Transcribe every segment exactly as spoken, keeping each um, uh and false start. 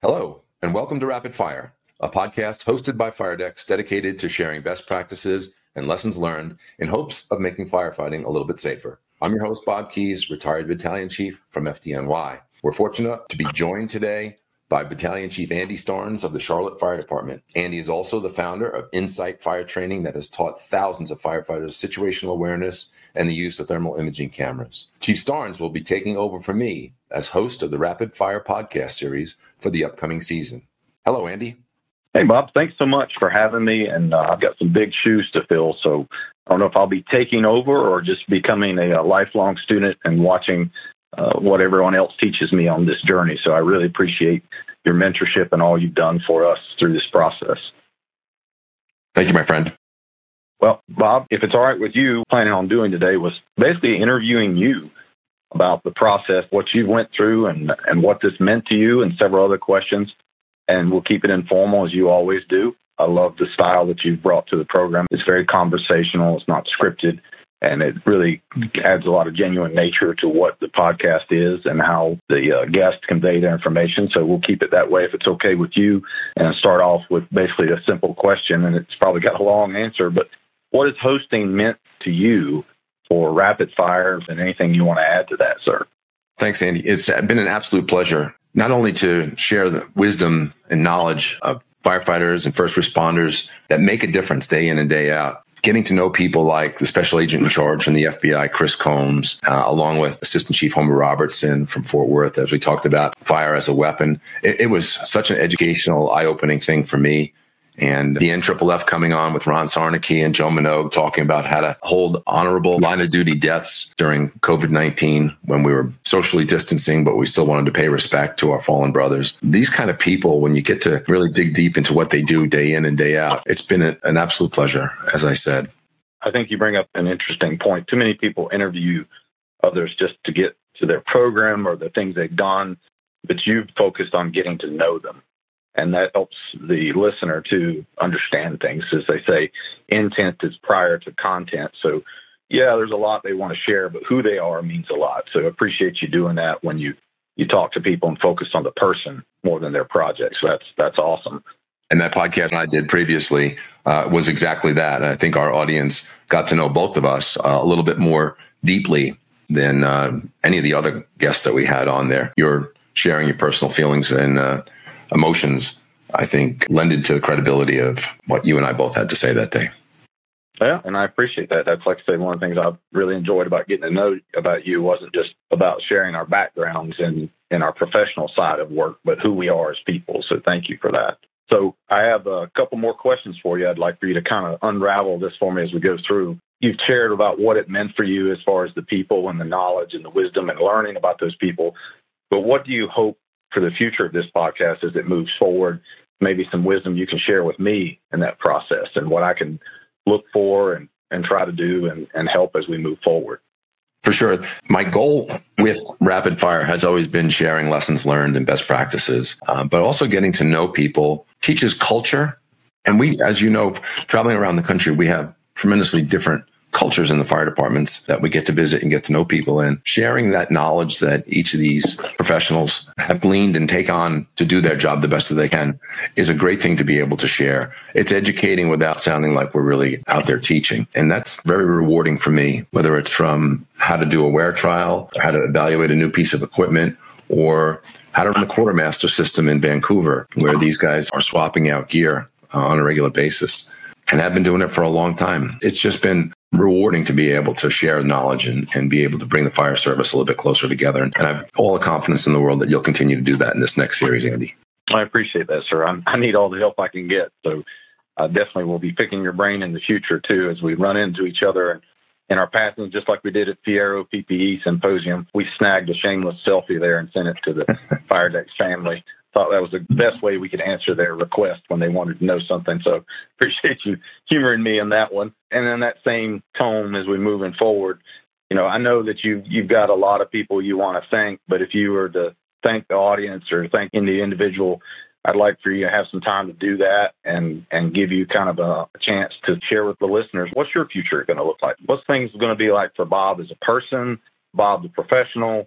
Hello, and welcome to Rapid Fire, a podcast hosted by FireDecks dedicated to sharing best practices and lessons learned in hopes of making firefighting a little bit safer. I'm your host, Bob Keys, retired battalion chief from F D N Y. We're fortunate to be joined today by Battalion Chief Andy Starnes of the Charlotte Fire Department. Andy is also the founder of Insight Fire Training that has taught thousands of firefighters situational awareness and the use of thermal imaging cameras. Chief Starnes will be taking over for me as host of the Rapid Fire podcast series for the upcoming season. Hello, Andy. Hey, Bob. Thanks so much for having me. And uh, I've got some big shoes to fill, so I don't know if I'll be taking over or just becoming a, a lifelong student and watching uh, what everyone else teaches me on this journey. So I really appreciate your mentorship and all you've done for us through this process. Thank you, my friend. Well, Bob, if it's all right with you, planning on doing today was basically interviewing you about the process, what you went through and, and what this meant to you, and several other questions. And we'll keep it informal as you always do. I love the style that you've brought to the program. It's very conversational. It's not scripted. And it really adds a lot of genuine nature to what the podcast is and how the uh, guests convey their information. So we'll keep it that way if it's okay with you, and start off with basically a simple question. And it's probably got a long answer, but what has hosting meant to you for Rapid Fire, and anything you want to add to that, sir? Thanks, Andy. It's been an absolute pleasure, not only to share the wisdom and knowledge of firefighters and first responders that make a difference day in and day out, getting to know people like the special agent in charge from the F B I, Chris Combs, uh, along with Assistant Chief Homer Robertson from Fort Worth, as we talked about fire as a weapon. It, it was such an educational, eye-opening thing for me. And the N F F F coming on with Ron Sarnicki and Joe Minogue talking about how to hold honorable line of duty deaths during COVID nineteen when we were socially distancing, but we still wanted to pay respect to our fallen brothers. These kind of people, when you get to really dig deep into what they do day in and day out, it's been a, an absolute pleasure, as I said. I think you bring up an interesting point. Too many people interview others just to get to their program or the things they've done, but you've focused on getting to know them. And that helps the listener to understand things. As they say, intent is prior to content. So, yeah, there's a lot they want to share, but who they are means a lot. So I appreciate you doing that when you, you talk to people and focus on the person more than their project. So that's that's awesome. And that podcast I did previously uh, was exactly that. And I think our audience got to know both of us uh, a little bit more deeply than uh, any of the other guests that we had on there. You're sharing your personal feelings and uh, emotions, I think, lended to the credibility of what you and I both had to say that day. Yeah, and I appreciate that. That's, like I say, one of the things I've really enjoyed about getting to know about you wasn't just about sharing our backgrounds and, and our professional side of work, but who we are as people. So thank you for that. So I have a couple more questions for you. I'd like for you to kind of unravel this for me as we go through. You've shared about what it meant for you as far as the people and the knowledge and the wisdom and learning about those people. But what do you hope for the future of this podcast as it moves forward? Maybe some wisdom you can share with me in that process and what I can look for and, and try to do and, and help as we move forward. For sure. My goal with Rapid Fire has always been sharing lessons learned and best practices, uh, but also getting to know people, teaches culture. And we, as you know, traveling around the country, we have tremendously different cultures in the fire departments that we get to visit and get to know people, and sharing that knowledge that each of these professionals have gleaned and take on to do their job the best that they can is a great thing to be able to share. It's educating without sounding like we're really out there teaching. And that's very rewarding for me, whether it's from how to do a wear trial, or how to evaluate a new piece of equipment, or how to run the quartermaster system in Vancouver, where these guys are swapping out gear uh, on a regular basis and have been doing it for a long time. It's just been rewarding to be able to share knowledge and, and be able to bring the fire service a little bit closer together. And, and I have all the confidence in the world that you'll continue to do that in this next series, Andy. I appreciate that, sir. I'm, I need all the help I can get. So I definitely will be picking your brain in the future, too, as we run into each other and in our passing, just like we did at Fiero P P E Symposium. We snagged a shameless selfie there and sent it to the FireDecks family. Thought that was the best way we could answer their request when they wanted to know something. So appreciate you humoring me in that one. And in that same tone as we moving forward, you know, I know that you, you've got a lot of people you want to thank, but if you were to thank the audience or thank any individual, I'd like for you to have some time to do that and, and give you kind of a, a chance to share with the listeners, what's your future going to look like? What's things going to be like for Bob as a person, Bob the professional,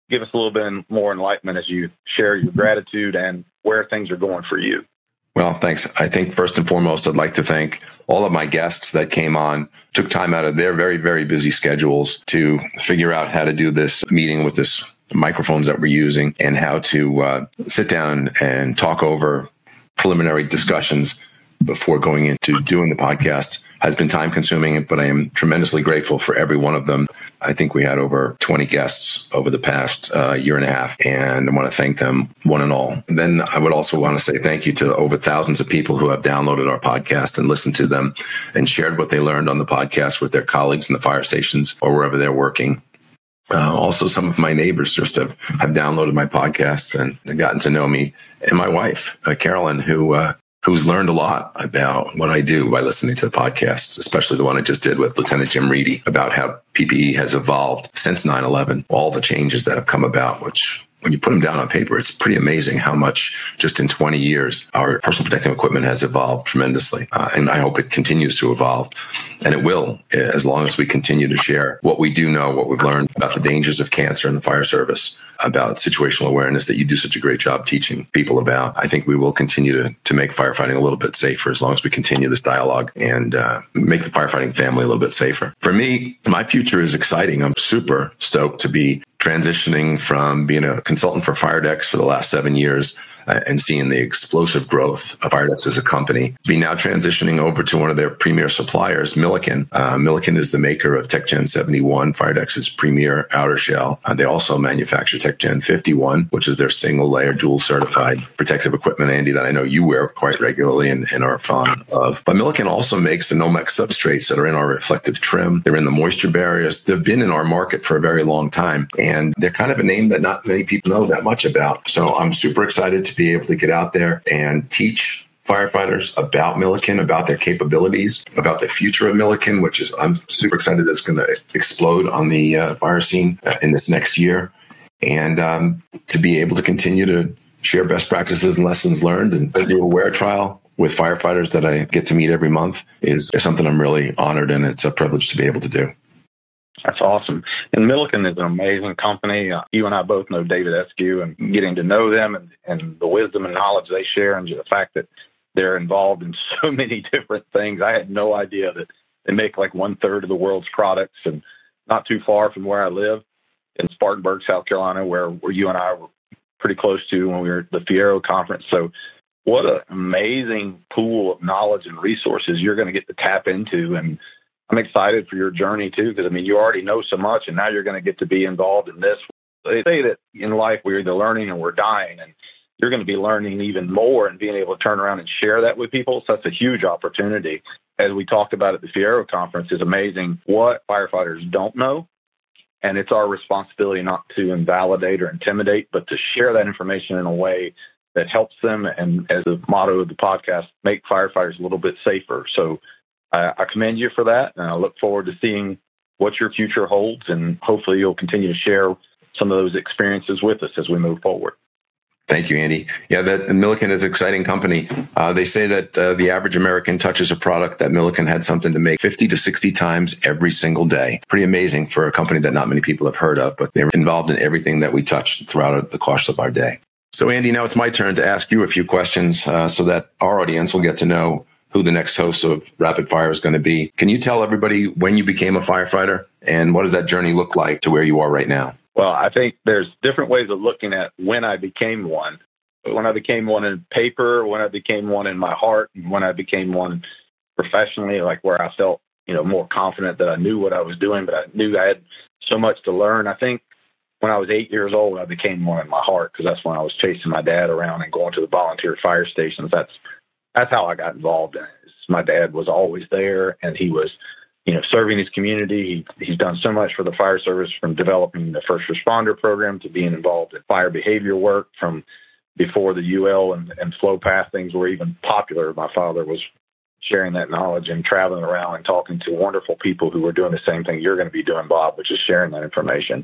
give us a little bit more enlightenment as you share your gratitude and where things are going for you. Well, thanks. I think first and foremost, I'd like to thank all of my guests that came on, took time out of their very, very busy schedules to figure out how to do this meeting with this microphones that we're using and how to uh, sit down and talk over preliminary discussions before going into doing the podcast. Has been time consuming, but I am tremendously grateful for every one of them. I think we had over twenty guests over the past uh, year and a half, and I want to thank them one and all. And then I would also want to say thank you to over thousands of people who have downloaded our podcast and listened to them and shared what they learned on the podcast with their colleagues in the fire stations or wherever they're working. Uh, also, some of my neighbors just have, have downloaded my podcasts and gotten to know me, and my wife, uh, Carolyn, who uh, who's learned a lot about what I do by listening to the podcasts, especially the one I just did with Lieutenant Jim Reedy about how P P E has evolved since nine eleven, all the changes that have come about, which when you put them down on paper, it's pretty amazing how much just in twenty years, our personal protective equipment has evolved tremendously. Uh, and I hope it continues to evolve. And it will, as long as we continue to share what we do know, what we've learned about the dangers of cancer in the fire service, about situational awareness that you do such a great job teaching people about. I think we will continue to, to make firefighting a little bit safer as long as we continue this dialogue and uh, make the firefighting family a little bit safer. For me, my future is exciting. I'm super stoked to be transitioning from being a consultant for Firedex for the last seven years uh, and seeing the explosive growth of Firedex as a company, be now transitioning over to one of their premier suppliers, Milliken. Uh, Milliken is the maker of TechGen seventy-one, Firedex's premier outer shell. Uh, they also manufacture TechGen fifty-one, which is their single-layer, dual-certified protective equipment, Andy, that I know you wear quite regularly and, and are fond of. But Milliken also makes the Nomex substrates that are in our reflective trim. They're in the moisture barriers. They've been in our market for a very long time. And they're kind of a name that not many people know that much about. So I'm super excited to be able to get out there and teach firefighters about Milliken, about their capabilities, about the future of Milliken, which is I'm super excited that's going to explode on the uh, fire scene uh, in this next year. And um, to be able to continue to share best practices and lessons learned and do a wear trial with firefighters that I get to meet every month is, is something I'm really honored, and it's a privilege to be able to do. That's awesome. And Milliken is an amazing company. Uh, you and I both know David Eskew, and getting to know them and, and the wisdom and knowledge they share, and the fact that they're involved in so many different things. I had no idea that they make like one third of the world's products, and not too far from where I live in Spartanburg, South Carolina, where, where you and I were pretty close to when we were at the Fiero conference. So what an amazing pool of knowledge and resources you're going to get to tap into. And I'm excited for your journey too, because I mean, you already know so much, and now you're going to get to be involved in this. They say that in life we're either learning and we're dying, and you're going to be learning even more and being able to turn around and share that with people. So that's a huge opportunity. As we talked about at the Fiero conference, is amazing what firefighters don't know. And it's our responsibility not to invalidate or intimidate, but to share that information in a way that helps them. And as the motto of the podcast, make firefighters a little bit safer. So I, I commend you for that. And I look forward to seeing what your future holds. And hopefully you'll continue to share some of those experiences with us as we move forward. Thank you, Andy. Yeah, that Milliken is an exciting company. Uh, they say that uh, the average American touches a product that Milliken had something to make fifty to sixty times every single day. Pretty amazing for a company that not many people have heard of, but they're involved in everything that we touch throughout the course of our day. So, Andy, now it's my turn to ask you a few questions uh, so that our audience will get to know who the next host of Rapid Fire is going to be. Can you tell everybody when you became a firefighter, and what does that journey look like to where you are right now? Well, I think there's different ways of looking at when I became one. When I became one in paper, when I became one in my heart, and when I became one professionally, like where I felt, you know, more confident that I knew what I was doing, but I knew I had so much to learn. I think when I was eight years old, I became one in my heart, because that's when I was chasing my dad around and going to the volunteer fire stations. That's that's how I got involved in it. My dad was always there, and he was, you know, serving his community. He, he's done so much for the fire service, from developing the first responder program to being involved in fire behavior work from before the U L and, and flow path things were even popular. My father was sharing that knowledge and traveling around and talking to wonderful people who were doing the same thing you're going to be doing, Bob, which is sharing that information.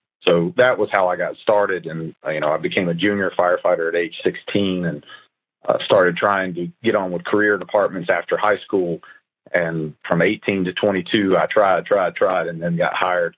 So that was how I got started. And, you know, I became a junior firefighter at age sixteen, and uh, started trying to get on with career departments after high school. And from eighteen to twenty-two, I tried, tried, tried, and then got hired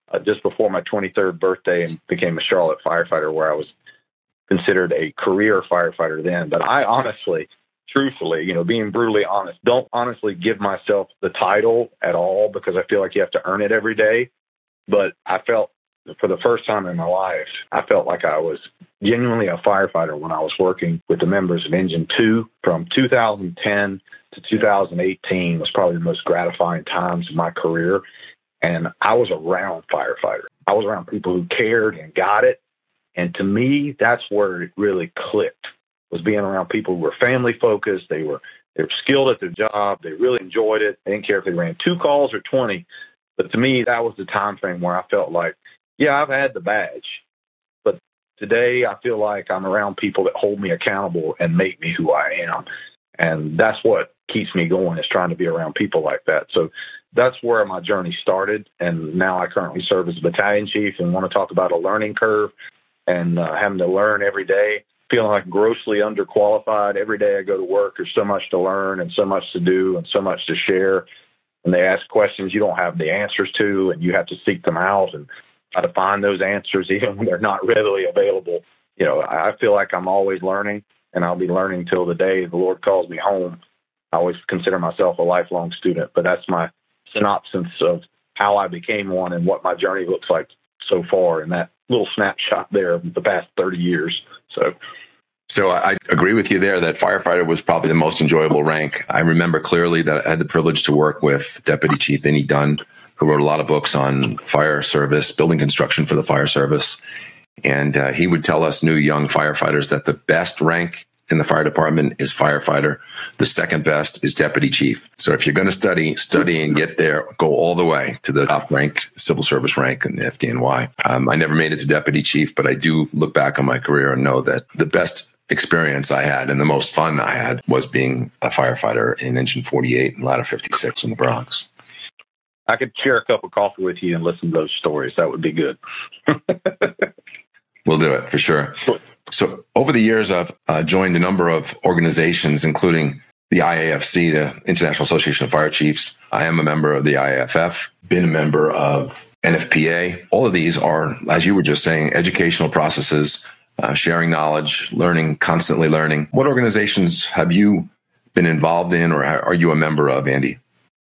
uh, just before my twenty-third birthday and became a Charlotte firefighter, where I was considered a career firefighter then. But I honestly, truthfully, you know, being brutally honest, don't honestly give myself the title at all, because I feel like you have to earn it every day. But I felt, for the first time in my life, I felt like I was genuinely a firefighter when I was working with the members of Engine two. From two thousand ten to two thousand eighteen was probably the most gratifying times of my career. And I was around firefighters. I was around people who cared and got it. And to me, that's where it really clicked, was being around people who were family focused. They were, they were skilled at their job. They really enjoyed it. They didn't care if they ran two calls or twenty. But to me, that was the time frame where I felt like, yeah, I've had the badge, but today I feel like I'm around people that hold me accountable and make me who I am. And that's what keeps me going, is trying to be around people like that. So that's where my journey started. And now I currently serve as a battalion chief, and want to talk about a learning curve and uh, having to learn every day, feeling like grossly underqualified. Every day I go to work, there's so much to learn and so much to do and so much to share. And they ask questions you don't have the answers to, and you have to seek them out and try to find those answers, even when they're not readily available. You know, I feel like I'm always learning, and I'll be learning till the day the Lord calls me home. I always consider myself a lifelong student, but that's my synopsis of how I became one and what my journey looks like so far in that little snapshot there of the past thirty years. So, So I agree with you there that firefighter was probably the most enjoyable rank. I remember clearly that I had the privilege to work with Deputy Chief Innie Dunn, who wrote a lot of books on fire service, building construction for the fire service. And uh, he would tell us new young firefighters that the best rank in the fire department is firefighter. The second best is deputy chief. So if you're going to study, study and get there, go all the way to the top rank, civil service rank in the F D N Y. Um, I never made it to deputy chief, but I do look back on my career and know that the best experience I had and the most fun I had was being a firefighter in Engine forty-eight and Ladder fifty-six in the Bronx. I could share a cup of coffee with you and listen to those stories. That would be good. We'll do it for sure. So over the years, I've uh, joined a number of organizations, including the I A F C, the International Association of Fire Chiefs. I am a member of the I A F F, been a member of N F P A. All of these are, as you were just saying, educational processes, uh, sharing knowledge, learning, constantly learning. What organizations have you been involved in, or are you a member of, Andy?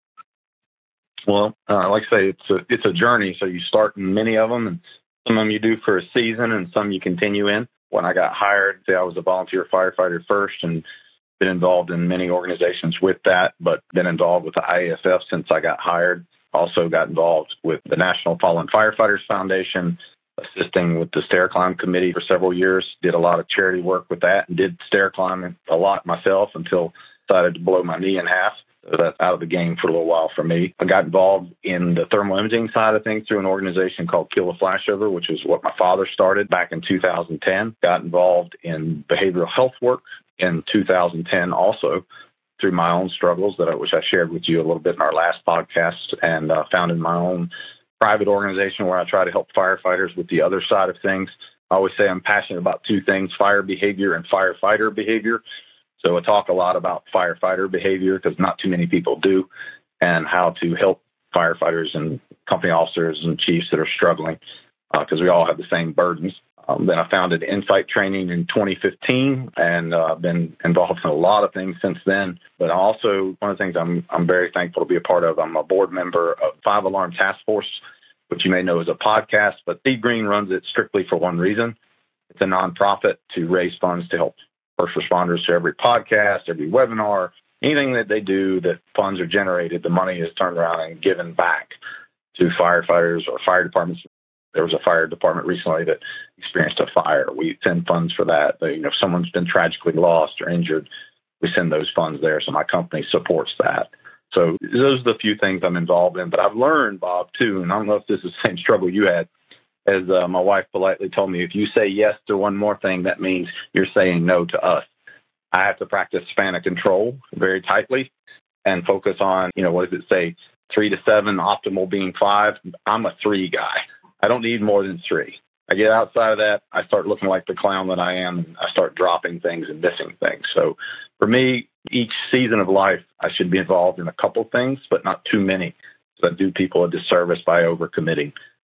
Well, uh, like I say, it's a, it's a journey. So you start in many of them, and some of them you do for a season and some you continue in. When I got hired, say I was a volunteer firefighter first, and been involved in many organizations with that, but been involved with the I A F F since I got hired. Also got involved with the National Fallen Firefighters Foundation, assisting with the stair climb committee for several years. Did a lot of charity work with that, and did stair climbing a lot myself until decided to blow my knee in half. So that's out of the game for a little while for me. I got involved in the thermal imaging side of things through an organization called Kill the Flashover, which is what my father started back in two thousand ten. Got involved in behavioral health work in two thousand ten also through my own struggles, that I, which I shared with you a little bit in our last podcast, and uh, founded my own private organization where I try to help firefighters with the other side of things. I always say I'm passionate about two things: fire behavior and firefighter behavior. So I talk a lot about firefighter behavior because not too many people do, and how to help firefighters and company officers and chiefs that are struggling, because uh, we all have the same burdens. Um, then I founded Insight Training in twenty fifteen, and uh, been involved in a lot of things since then. But also, one of the things I'm I'm very thankful to be a part of, I'm a board member of Five Alarm Task Force, which you may know is a podcast, but Steve Green runs it strictly for one reason. It's a nonprofit to raise funds to help first responders. To every podcast, every webinar, anything that they do that funds are generated, the money is turned around and given back to firefighters or fire departments. There was a fire department recently that experienced a fire. We send funds for that. You know, if someone's been tragically lost or injured, we send those funds there. So my company supports that. So those are the few things I'm involved in. But I've learned, Bob, too, and I don't know if this is the same struggle you had, as uh, my wife politely told me, if you say yes to one more thing, that means you're saying no to us. I have to practice span of control very tightly and focus on, you know, what does it say? Three to seven, optimal being five. I'm a three guy. I don't need more than three. I get outside of that, I start looking like the clown that I am, and I start dropping things and missing things. So for me, each season of life, I should be involved in a couple things, but not too many, so I do people a disservice by overcommitting.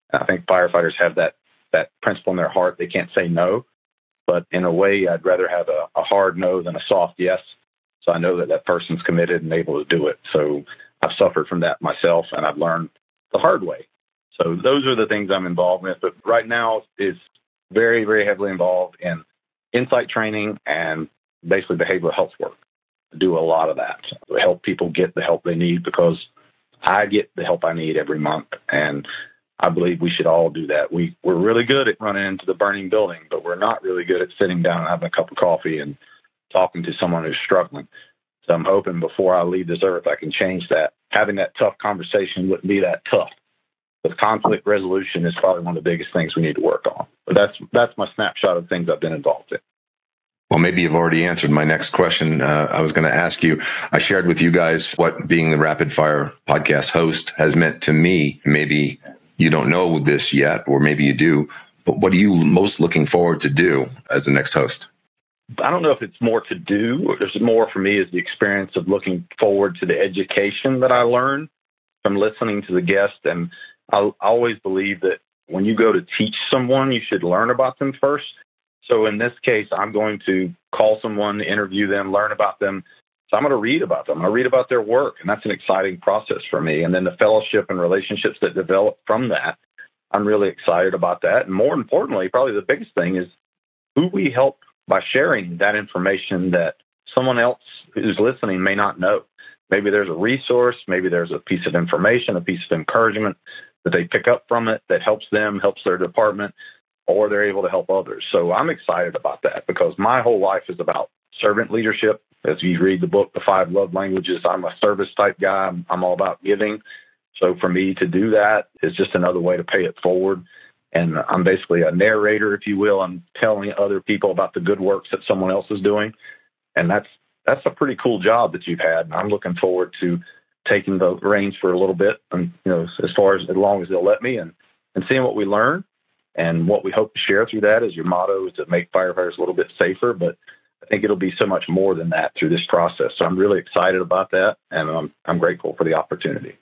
I think firefighters have that that principle in their heart. They can't say no, but in a way, I'd rather have a, a hard no than a soft yes. So I know that that person's committed and able to do it. So I've suffered from that myself, and I've learned the hard way. So those are the things I'm involved with. But right now is very, very heavily involved in insight training and basically behavioral health work. I do a lot of that to help people get the help they need, because I get the help I need every month. And I believe we should all do that. We, we're really good at running into the burning building, but we're not really good at sitting down and having a cup of coffee and talking to someone who's struggling. So I'm hoping before I leave this earth, I can change that. Having that tough conversation wouldn't be that tough. But conflict resolution is probably one of the biggest things we need to work on. But that's that's my snapshot of things I've been involved in. Well, maybe you've already answered my next question. Uh, I was going to ask you, I shared with you guys what being the Rapid Fire podcast host has meant to me. Maybe you don't know this yet, or maybe you do, but what are you most looking forward to do as the next host? I don't know if it's more to do. There's more for me is the experience of looking forward to the education that I learned from listening to the guest. And I always believe that when you go to teach someone, you should learn about them first. So in this case, I'm going to call someone, interview them, learn about them. So I'm going to read about them. I read about their work, and that's an exciting process for me. And then the fellowship and relationships that develop from that, I'm really excited about that. And more importantly, probably the biggest thing is who we help by sharing that information that someone else who's listening may not know. Maybe there's a resource, maybe there's a piece of information, a piece of encouragement that they pick up from it that helps them, helps their department, or they're able to help others. So I'm excited about that, because my whole life is about servant leadership. As you read the book, The Five Love Languages, I'm a service type guy. I'm, I'm all about giving. So for me to do that is just another way to pay it forward. And I'm basically a narrator, if you will. I'm telling other people about the good works that someone else is doing. And that's that's a pretty cool job that you've had. And I'm looking forward to taking the reins for a little bit, and you know, as far as as long as they'll let me, and, and seeing what we learn and what we hope to share through that. Is your motto is to make firefighters a little bit safer, but I think it'll be so much more than that through this process. So I'm really excited about that, and I'm I'm grateful for the opportunity.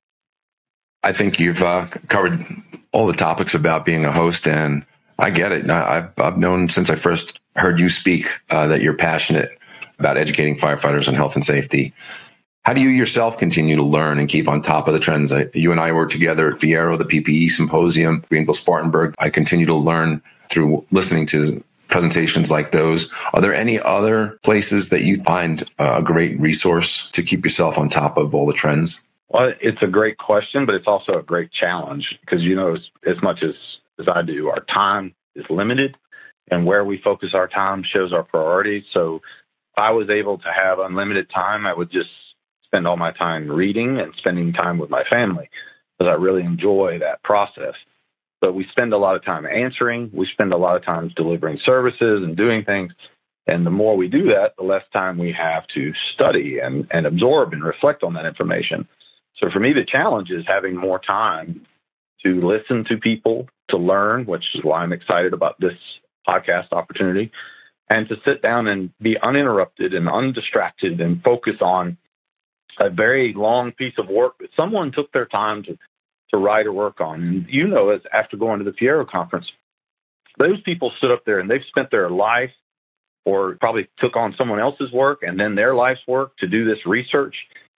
I think you've uh, covered all the topics about being a host, and I get it. I, I've, I've known since I first heard you speak uh, that you're passionate about educating firefighters on health and safety. How do you yourself continue to learn and keep on top of the trends? I, you and I work together at Fiero, the P P E Symposium, Greenville Spartanburg. I continue to learn through listening to presentations like those. Are there any other places that you find a great resource to keep yourself on top of all the trends? Well, it's a great question, but it's also a great challenge, because, you know, as, as much as, as I do, our time is limited, and where we focus our time shows our priorities. So if I was able to have unlimited time, I would just spend all my time reading and spending time with my family, because I really enjoy that process. But we spend a lot of time answering. We spend a lot of time delivering services and doing things. And the more we do that, the less time we have to study and, and absorb and reflect on that information. So for me, the challenge is having more time to listen to people, to learn, which is why I'm excited about this podcast opportunity, and to sit down and be uninterrupted and undistracted and focus on a very long piece of work that someone took their time to, to write or work on. And you know, as after going to the Fiero conference, those people stood up there and they've spent their life, or probably took on someone else's work and then their life's work to do this research.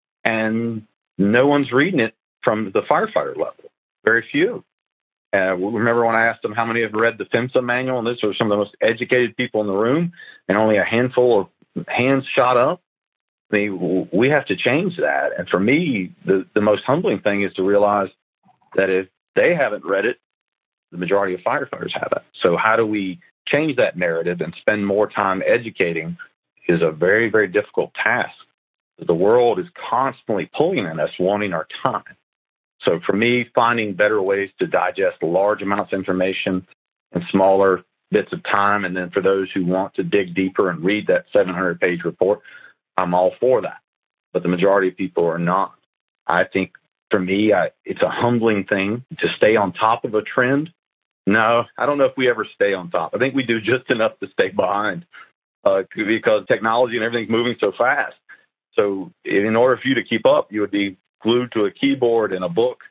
And no one's reading it from the firefighter level. Very few. Uh, remember when I asked them how many have read the PHMSA manual, and these are some of the most educated people in the room, and only a handful of hands shot up? I mean, we have to change that. And for me, the, the most humbling thing is to realize that if they haven't read it, the majority of firefighters haven't. So how do we change that narrative and spend more time educating is a very, very difficult task. The world is constantly pulling at us, wanting our time. So for me, finding better ways to digest large amounts of information in smaller bits of time, and then for those who want to dig deeper and read that seven hundred page report, I'm all for that. But the majority of people are not. I think for me, I, it's a humbling thing to stay on top of a trend. No, I don't know if we ever stay on top. I think we do just enough to stay behind uh, because technology and everything's moving so fast. So in order for you to keep up, you would be glued to a keyboard and a book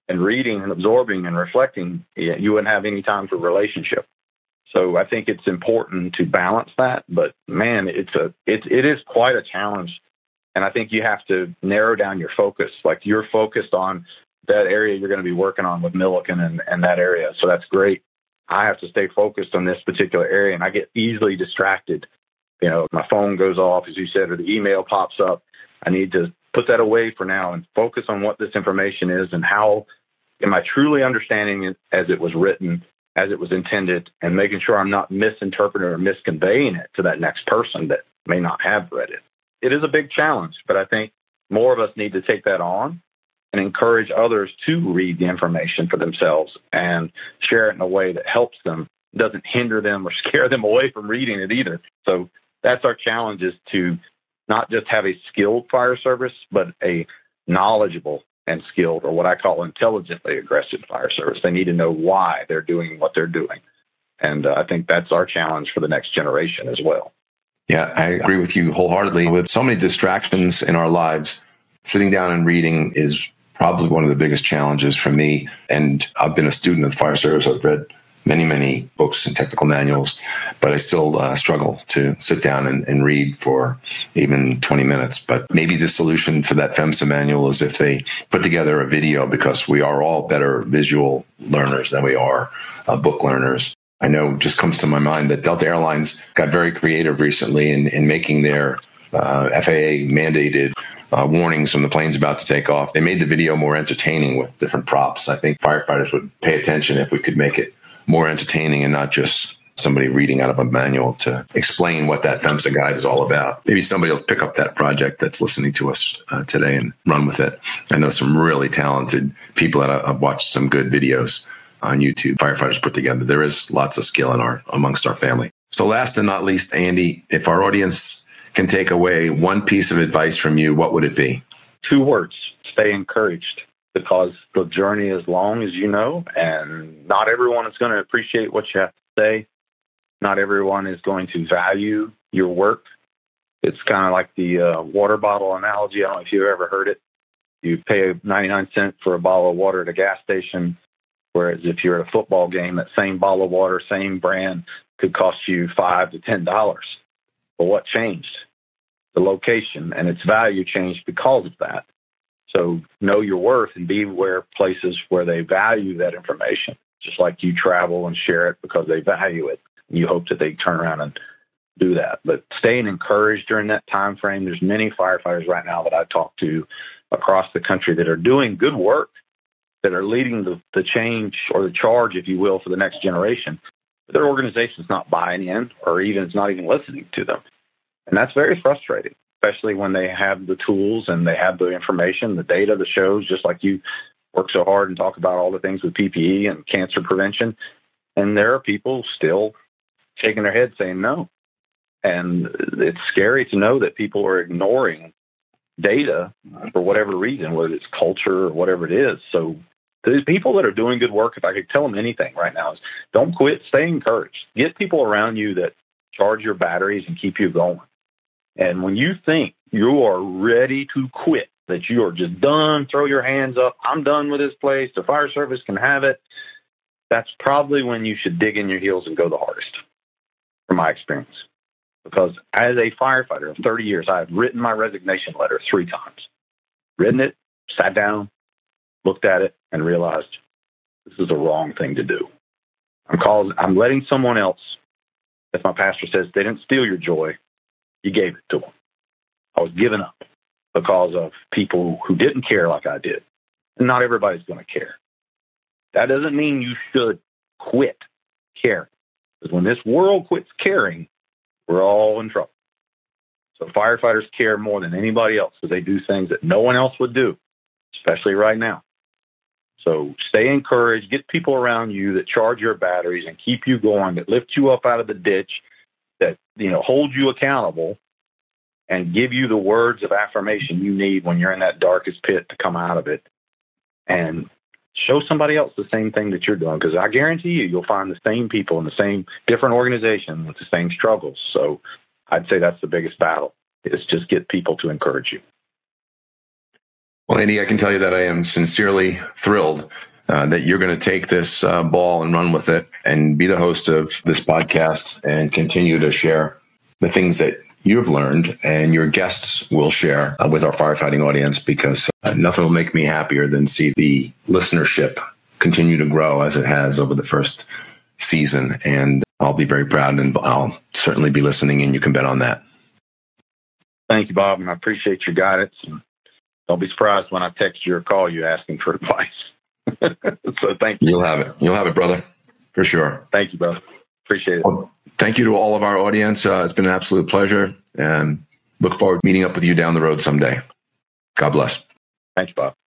and reading and absorbing and reflecting, you wouldn't have any time for relationship. So I think it's important to balance that. But man, it's a it it is quite a challenge, and I think you have to narrow down your focus. Like you're focused on that area you're going to be working on with Milliken and, and that area, so that's great. I have to stay focused on this particular area, and I get easily distracted. You know, my phone goes off, as you said, or the email pops up. I need to put that away for now and focus on what this information is and how am I truly understanding it as it was written, as it was intended, and making sure I'm not misinterpreting or misconveying it to that next person that may not have read it. It is a big challenge, but I think more of us need to take that on and encourage others to read the information for themselves and share it in a way that helps them, doesn't hinder them or scare them away from reading it either. So that's our challenge, is to not just have a skilled fire service, but a knowledgeable and skilled, or what I call intelligently aggressive fire service. They need to know why they're doing what they're doing. And uh, I think that's our challenge for the next generation as well. Yeah, I agree with you wholeheartedly. With so many distractions in our lives, sitting down and reading is probably one of the biggest challenges for me. And I've been a student of the fire service. I've read many, many books and technical manuals, but I still uh, struggle to sit down and, and read for even twenty minutes. But maybe the solution for that PHEMSA manual is if they put together a video, because we are all better visual learners than we are uh, book learners. I know it just comes to my mind that Delta Airlines got very creative recently in, in making their uh, F A A mandated uh, warnings when the plane's about to take off. They made the video more entertaining with different props. I think firefighters would pay attention if we could make it more entertaining and not just somebody reading out of a manual to explain what that PHEMSA guide is all about. Maybe somebody will pick up that project that's listening to us uh, today and run with it. I know some really talented people that I've watched some good videos on YouTube, firefighters put together. There is lots of skill in our amongst our family. So last and not least, Andy, if our audience can take away one piece of advice from you, what would it be? Two words: stay encouraged. Because the journey is long, as you know, and not everyone is going to appreciate what you have to say. Not everyone is going to value your work. It's kind of like the uh, water bottle analogy. I don't know if you've ever heard it. You pay ninety-nine cents for a bottle of water at a gas station, whereas if you're at a football game, that same bottle of water, same brand, could cost you five to ten dollars. But what changed? The location, and its value changed because of that. So know your worth and be aware of places where they value that information, just like you travel and share it because they value it. You hope that they turn around and do that. But staying encouraged during that time frame. There's many firefighters right now that I talk to across the country that are doing good work, that are leading the, the change or the charge, if you will, for the next generation. But their organization's not buying in, or even it's not even listening to them. And that's very frustrating, especially when they have the tools and they have the information, the data, the shows, just like you work so hard and talk about all the things with P P E and cancer prevention. And there are people still shaking their head saying no. And it's scary to know that people are ignoring data for whatever reason, whether it's culture or whatever it is. So these people that are doing good work, if I could tell them anything right now, is don't quit, stay encouraged. Get people around you that charge your batteries and keep you going. And when you think you are ready to quit, that you are just done, throw your hands up, I'm done with this place, the fire service can have it, that's probably when you should dig in your heels and go the hardest, from my experience. Because as a firefighter of thirty years, I have written my resignation letter three times. Written it, sat down, looked at it, and realized this is the wrong thing to do. I'm called, I'm letting someone else, as my pastor says, they didn't steal your joy, you gave it to them. I was giving up because of people who didn't care like I did. And not everybody's going to care. That doesn't mean you should quit caring. Because when this world quits caring, we're all in trouble. So firefighters care more than anybody else because they do things that no one else would do, especially right now. So stay encouraged, get people around you that charge your batteries and keep you going, that lift you up out of the ditch, that, you know, hold you accountable and give you the words of affirmation you need when you're in that darkest pit to come out of it. And show somebody else the same thing that you're doing, because I guarantee you, you'll find the same people in the same different organization with the same struggles. So I'd say that's the biggest battle, is just get people to encourage you. Well, Andy, I can tell you that I am sincerely thrilled uh, that you're going to take this uh, ball and run with it and be the host of this podcast and continue to share the things that you've learned and your guests will share uh, with our firefighting audience, because uh, nothing will make me happier than see the listenership continue to grow as it has over the first season. And I'll be very proud, and I'll certainly be listening, and you can bet on that. Thank you, Bob, and I appreciate your guidance. Don't be surprised when I text you or call you asking for advice. So thank you. You'll have it. You'll have it, brother, for sure. Thank you, brother. Appreciate it. Well, thank you to all of our audience. Uh, it's been an absolute pleasure, and look forward to meeting up with you down the road someday. God bless. Thanks, Bob.